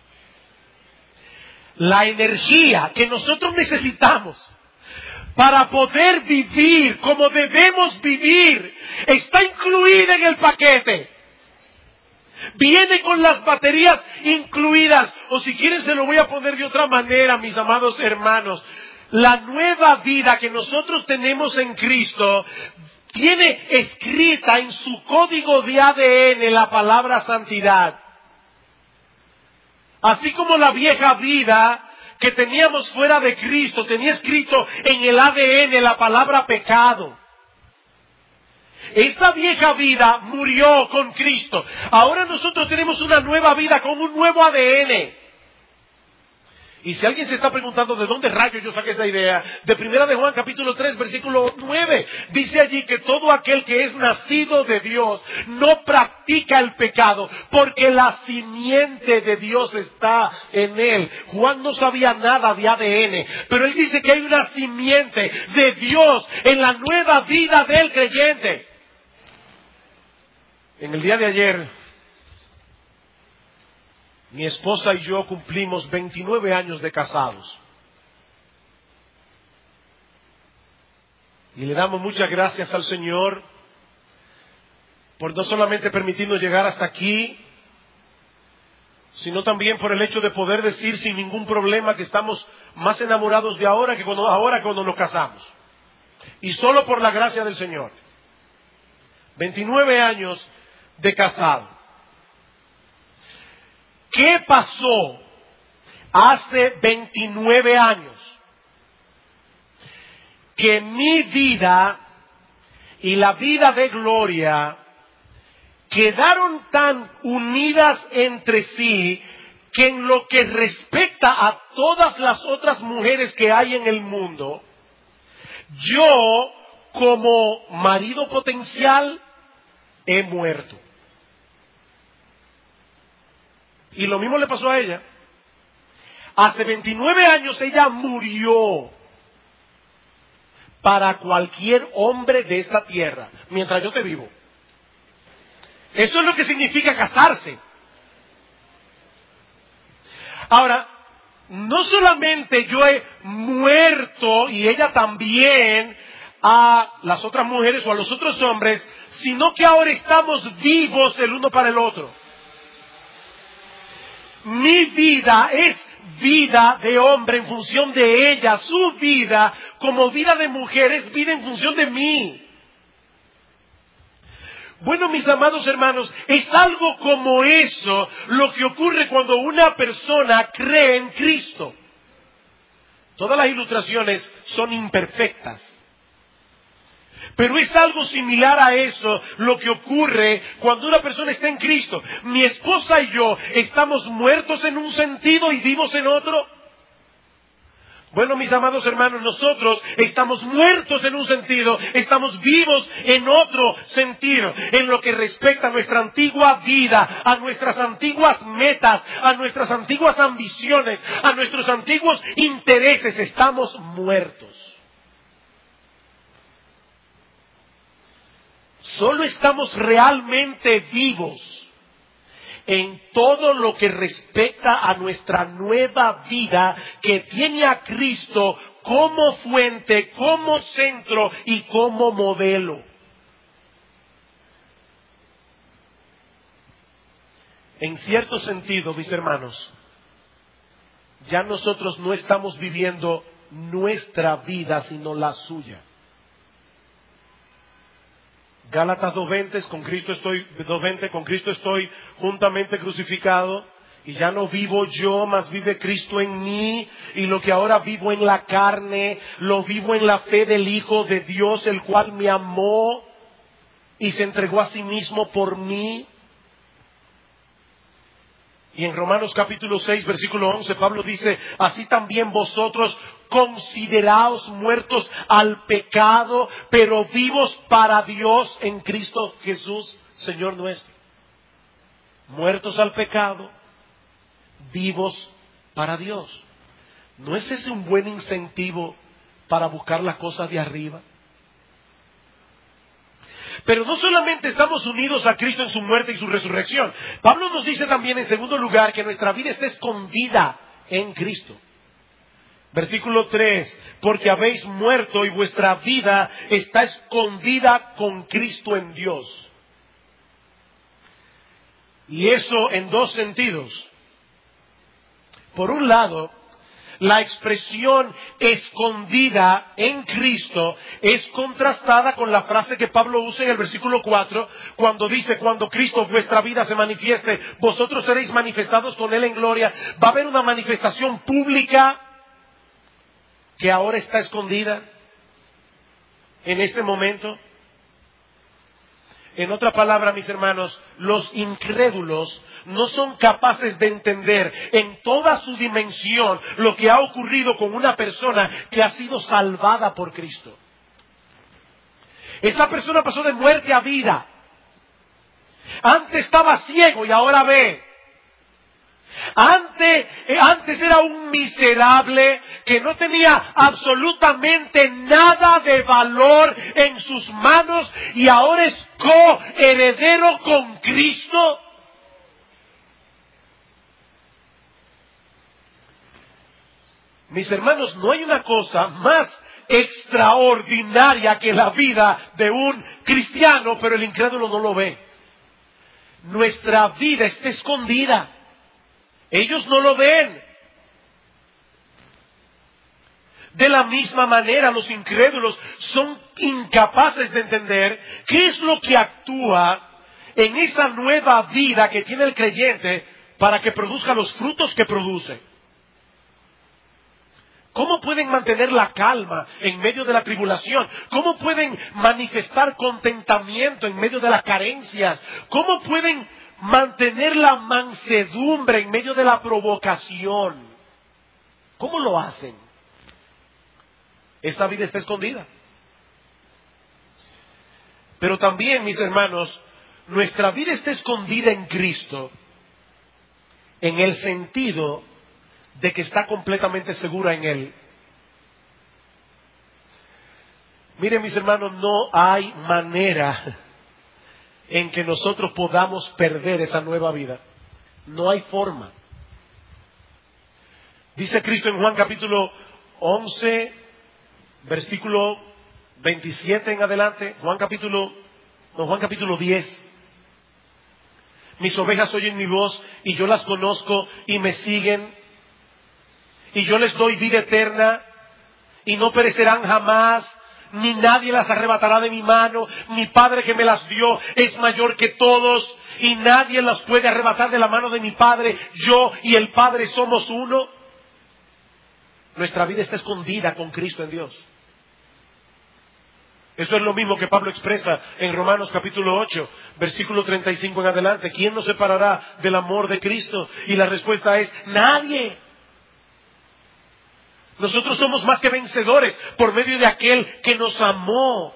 La energía que nosotros necesitamos para poder vivir como debemos vivir está incluida en el paquete. Viene con las baterías incluidas. O si quieren se lo voy a poner de otra manera, mis amados hermanos. La nueva vida que nosotros tenemos en Cristo tiene escrita en su código de ADN la palabra santidad. Así como la vieja vida que teníamos fuera de Cristo tenía escrito en el ADN la palabra pecado. Esta vieja vida murió con Cristo. Ahora nosotros tenemos una nueva vida con un nuevo ADN. Y si alguien se está preguntando de dónde rayos yo saqué esa idea, de 1 de Juan capítulo 3 versículo 9, dice allí que todo aquel que es nacido de Dios no practica el pecado, porque la simiente de Dios está en él. Juan no sabía nada de ADN, pero él dice que hay una simiente de Dios en la nueva vida del creyente. En el día de ayer, mi esposa y yo cumplimos 29 años de casados. Y le damos muchas gracias al Señor por no solamente permitirnos llegar hasta aquí, sino también por el hecho de poder decir sin ningún problema que estamos más enamorados de ahora que cuando nos casamos. Y solo por la gracia del Señor. 29 años de casado. ¿Qué pasó hace 29 años? Que mi vida y la vida de Gloria quedaron tan unidas entre sí que en lo que respecta a todas las otras mujeres que hay en el mundo, yo como marido potencial he muerto. Y lo mismo le pasó a ella. Hace 29 años ella murió para cualquier hombre de esta tierra, mientras yo esté vivo. Eso es lo que significa casarse. Ahora, no solamente yo he muerto y ella también a las otras mujeres o a los otros hombres, sino que ahora estamos vivos el uno para el otro. Mi vida es vida de hombre en función de ella. Su vida como vida de mujer es vida en función de mí. Bueno, mis amados hermanos, es algo como eso lo que ocurre cuando una persona cree en Cristo. Todas las ilustraciones son imperfectas. Pero es algo similar a eso lo que ocurre cuando una persona está en Cristo. Mi esposa y yo estamos muertos en un sentido y vivos en otro. Bueno, mis amados hermanos, nosotros estamos muertos en un sentido, estamos vivos en otro sentido, en lo que respecta a nuestra antigua vida, a nuestras antiguas metas, a nuestras antiguas ambiciones, a nuestros antiguos intereses, estamos muertos. Solo estamos realmente vivos en todo lo que respecta a nuestra nueva vida que tiene a Cristo como fuente, como centro y como modelo. En cierto sentido, mis hermanos, ya nosotros no estamos viviendo nuestra vida, sino la suya. Gálatas 2:20, con Cristo estoy juntamente crucificado, y ya no vivo yo, mas vive Cristo en mí, y lo que ahora vivo en la carne, lo vivo en la fe del Hijo de Dios, el cual me amó y se entregó a sí mismo por mí. Y en Romanos capítulo 6, versículo 11, Pablo dice, así también vosotros consideraos muertos al pecado, pero vivos para Dios en Cristo Jesús, Señor nuestro. Muertos al pecado, vivos para Dios. ¿No es ese un buen incentivo para buscar las cosas de arriba? Pero no solamente estamos unidos a Cristo en su muerte y su resurrección. Pablo nos dice también en segundo lugar que nuestra vida está escondida en Cristo. Versículo 3, porque habéis muerto y vuestra vida está escondida con Cristo en Dios. Y eso en dos sentidos. Por un lado, la expresión escondida en Cristo es contrastada con la frase que Pablo usa en el versículo 4, cuando dice, cuando Cristo vuestra vida se manifieste, vosotros seréis manifestados con Él en gloria. Va a haber una manifestación pública que ahora está escondida en este momento. En otra palabra, mis hermanos, los incrédulos no son capaces de entender en toda su dimensión lo que ha ocurrido con una persona que ha sido salvada por Cristo. Esta persona pasó de muerte a vida. Antes estaba ciego y ahora ve. Antes era un miserable que no tenía absolutamente nada de valor en sus manos y ahora es coheredero con Cristo. Mis hermanos, no hay una cosa más extraordinaria que la vida de un cristiano, pero el incrédulo no lo ve. Nuestra vida está escondida. Ellos no lo ven. De la misma manera, los incrédulos son incapaces de entender qué es lo que actúa en esa nueva vida que tiene el creyente para que produzca los frutos que produce. ¿Cómo pueden mantener la calma en medio de la tribulación? ¿Cómo pueden manifestar contentamiento en medio de las carencias? ¿Cómo pueden mantener la mansedumbre en medio de la provocación? ¿Cómo lo hacen? Esa vida está escondida. Pero también, mis hermanos, nuestra vida está escondida en Cristo en el sentido de que está completamente segura en Él. Miren, mis hermanos, no hay manera en que nosotros podamos perder esa nueva vida. No hay forma. Dice Cristo en Juan capítulo 11, versículo 27 en adelante. Juan capítulo 10. Mis ovejas oyen mi voz y yo las conozco y me siguen. Y yo les doy vida eterna y no perecerán jamás, ni nadie las arrebatará de mi mano. Mi Padre que me las dio es mayor que todos y nadie las puede arrebatar de la mano de mi Padre. Yo y el Padre somos uno. Nuestra vida está escondida con Cristo en Dios. Eso es lo mismo que Pablo expresa en Romanos capítulo 8, versículo 35 en adelante. ¿Quién nos separará del amor de Cristo? Y la respuesta es nadie. Nosotros somos más que vencedores por medio de aquel que nos amó.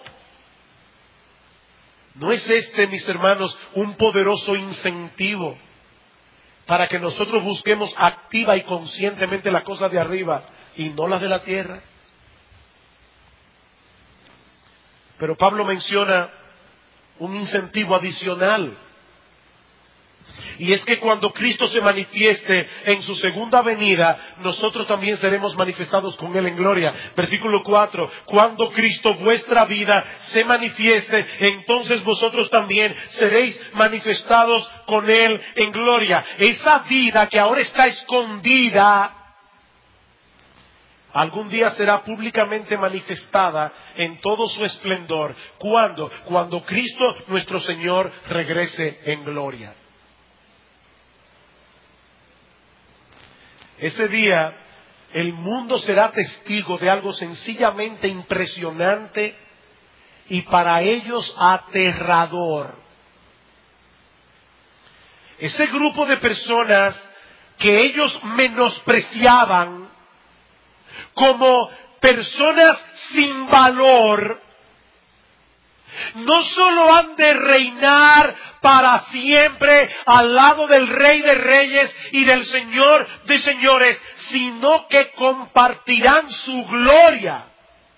¿No es este, mis hermanos, un poderoso incentivo para que nosotros busquemos activa y conscientemente las cosas de arriba y no las de la tierra? Pero Pablo menciona un incentivo adicional. Y es que cuando Cristo se manifieste en su segunda venida, nosotros también seremos manifestados con Él en gloria. Versículo 4, cuando Cristo vuestra vida se manifieste, entonces vosotros también seréis manifestados con Él en gloria. Esa vida que ahora está escondida, algún día será públicamente manifestada en todo su esplendor. ¿Cuándo? Cuando Cristo nuestro Señor regrese en gloria. Ese día el mundo será testigo de algo sencillamente impresionante y para ellos aterrador. Ese grupo de personas que ellos menospreciaban como personas sin valor, no solo han de reinar para siempre al lado del Rey de Reyes y del Señor de Señores, sino que compartirán su gloria.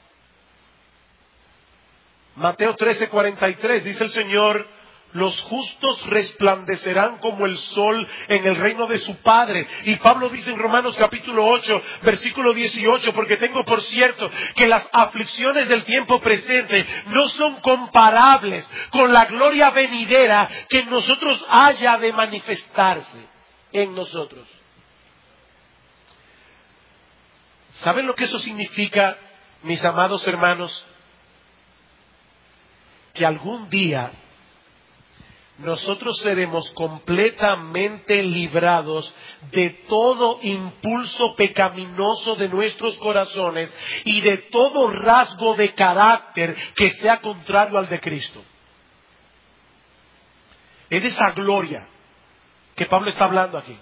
Mateo 13:43 dice el Señor: los justos resplandecerán como el sol en el reino de su Padre. Y Pablo dice en Romanos capítulo 8, versículo 18, porque tengo por cierto que las aflicciones del tiempo presente no son comparables con la gloria venidera que en nosotros haya de manifestarse en nosotros. ¿Saben lo que eso significa, mis amados hermanos? Que algún día nosotros seremos completamente librados de todo impulso pecaminoso de nuestros corazones y de todo rasgo de carácter que sea contrario al de Cristo. Es de esa gloria que Pablo está hablando aquí.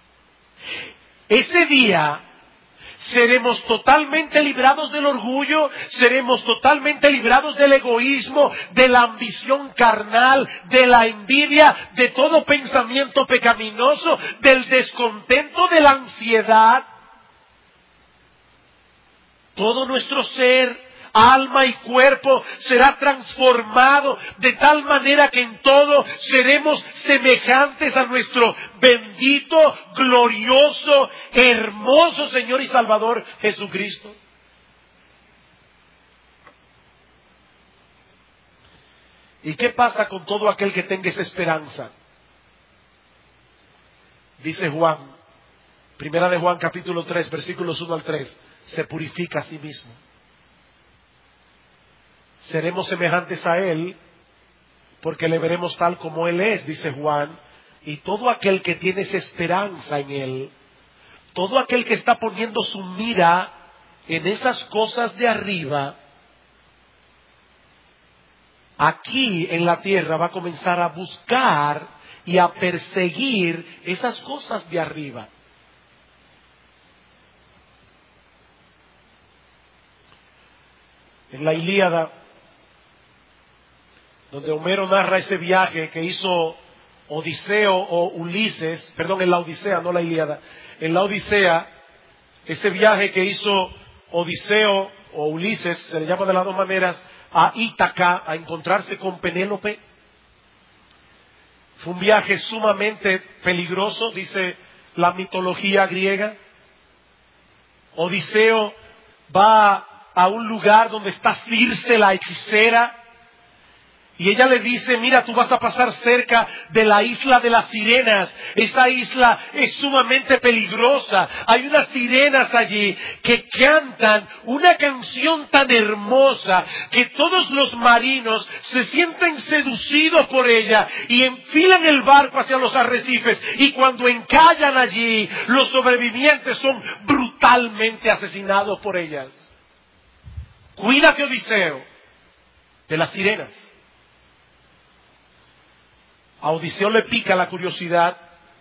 Ese día seremos totalmente librados del orgullo, seremos totalmente librados del egoísmo, de la ambición carnal, de la envidia, de todo pensamiento pecaminoso, del descontento, de la ansiedad. Todo nuestro ser, alma y cuerpo será transformado de tal manera que en todo seremos semejantes a nuestro bendito, glorioso, hermoso Señor y Salvador Jesucristo. ¿Y qué pasa con todo aquel que tenga esa esperanza? Dice Juan, primera de Juan capítulo 3, versículos 1 al 3, se purifica a sí mismo. Seremos semejantes a Él porque le veremos tal como Él es, dice Juan. Y todo aquel que tiene esa esperanza en Él, todo aquel que está poniendo su mira en esas cosas de arriba, aquí en la tierra va a comenzar a buscar y a perseguir esas cosas de arriba. En la Ilíada, donde Homero narra ese viaje que hizo Odiseo o Ulises, perdón, en la Odisea, no la Ilíada, en la Odisea, ese viaje que hizo Odiseo o Ulises, se le llama de las dos maneras, a Ítaca, a encontrarse con Penélope. Fue un viaje sumamente peligroso, dice la mitología griega. Odiseo va a un lugar donde está Circe, la hechicera, y ella le dice, mira, tú vas a pasar cerca de la isla de las sirenas. Esa isla es sumamente peligrosa. Hay unas sirenas allí que cantan una canción tan hermosa que todos los marinos se sienten seducidos por ella y enfilan el barco hacia los arrecifes. Y cuando encallan allí, los sobrevivientes son brutalmente asesinados por ellas. Cuídate, Odiseo, de las sirenas. A Odiseo le pica la curiosidad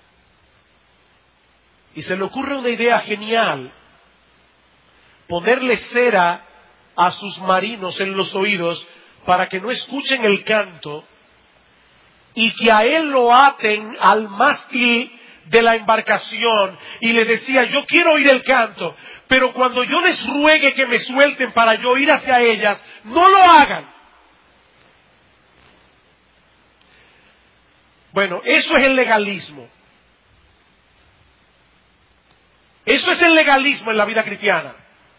y se le ocurre una idea genial: ponerle cera a sus marinos en los oídos para que no escuchen el canto y que a él lo aten al mástil de la embarcación. Y le decía, yo quiero oír el canto, pero cuando yo les ruegue que me suelten para yo ir hacia ellas, no lo hagan. Bueno, eso es el legalismo. Eso es el legalismo en la vida cristiana.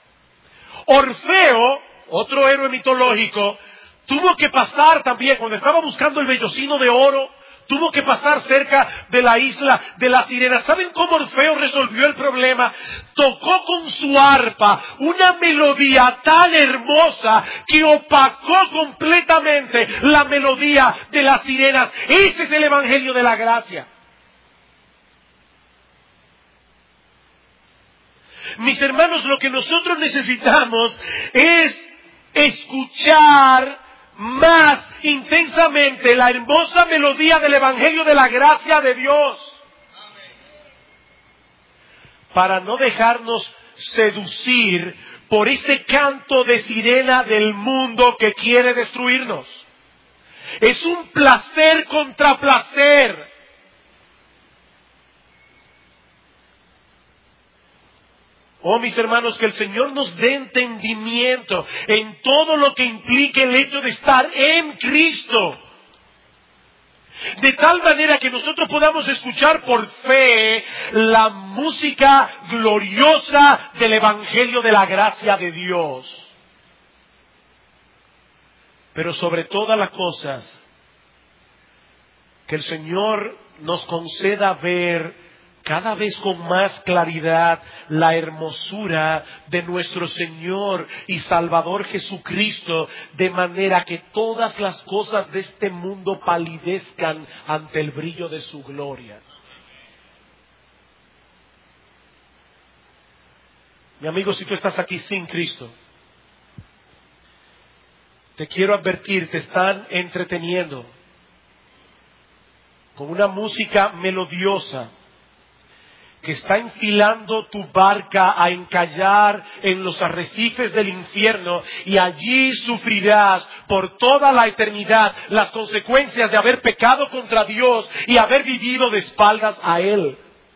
Orfeo, otro héroe mitológico, tuvo que pasar también, cuando estaba buscando el vellocino de oro, tuvo que pasar cerca de la isla de las sirenas. ¿Saben cómo Orfeo resolvió el problema? Tocó con su arpa una melodía tan hermosa que opacó completamente la melodía de las sirenas. Ese es el evangelio de la gracia. Mis hermanos, lo que nosotros necesitamos es escuchar más intensamente la hermosa melodía del evangelio de la gracia de Dios, para no dejarnos seducir por ese canto de sirena del mundo que quiere destruirnos. Es un placer contra placer. Oh, mis hermanos, que el Señor nos dé entendimiento en todo lo que implique el hecho de estar en Cristo. De tal manera que nosotros podamos escuchar por fe la música gloriosa del Evangelio de la gracia de Dios. Pero sobre todas las cosas, que el Señor nos conceda ver cada vez con más claridad la hermosura de nuestro Señor y Salvador Jesucristo, de manera que todas las cosas de este mundo palidezcan ante el brillo de su gloria. Mi amigo, si tú estás aquí sin Cristo, te quiero advertir, te están entreteniendo con una música melodiosa que está enfilando tu barca a encallar en los arrecifes del infierno, y allí sufrirás por toda la eternidad las consecuencias de haber pecado contra Dios y haber vivido de espaldas a Él.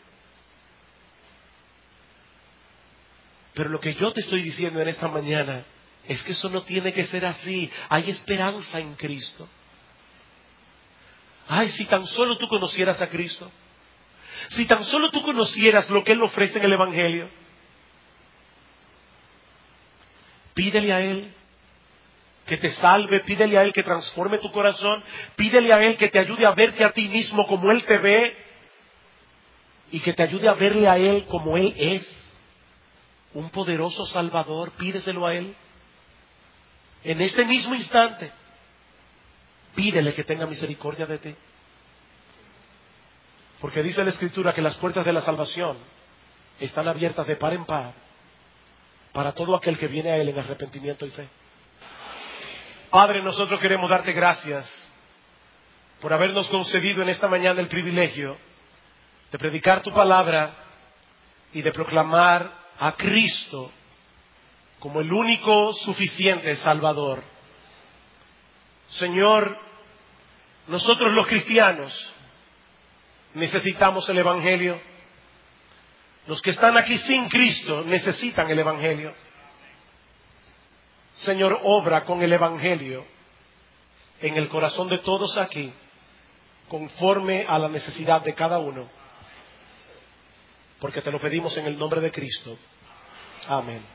Pero lo que yo te estoy diciendo en esta mañana es que eso no tiene que ser así. Hay esperanza en Cristo. Ay, si tan solo tú conocieras a Cristo. Si tan solo tú conocieras lo que Él ofrece en el Evangelio. Pídele a Él que te salve, pídele a Él que transforme tu corazón, pídele a Él que te ayude a verte a ti mismo como Él te ve y que te ayude a verle a Él como Él es, un poderoso Salvador. Pídeselo a Él en este mismo instante. Pídele que tenga misericordia de ti. Porque dice la Escritura que las puertas de la salvación están abiertas de par en par para todo aquel que viene a Él en arrepentimiento y fe. Padre, nosotros queremos darte gracias por habernos concedido en esta mañana el privilegio de predicar tu palabra y de proclamar a Cristo como el único suficiente Salvador. Señor, nosotros los cristianos necesitamos el Evangelio. Los que están aquí sin Cristo necesitan el Evangelio. Señor, obra con el Evangelio en el corazón de todos aquí, conforme a la necesidad de cada uno. Porque te lo pedimos en el nombre de Cristo. Amén.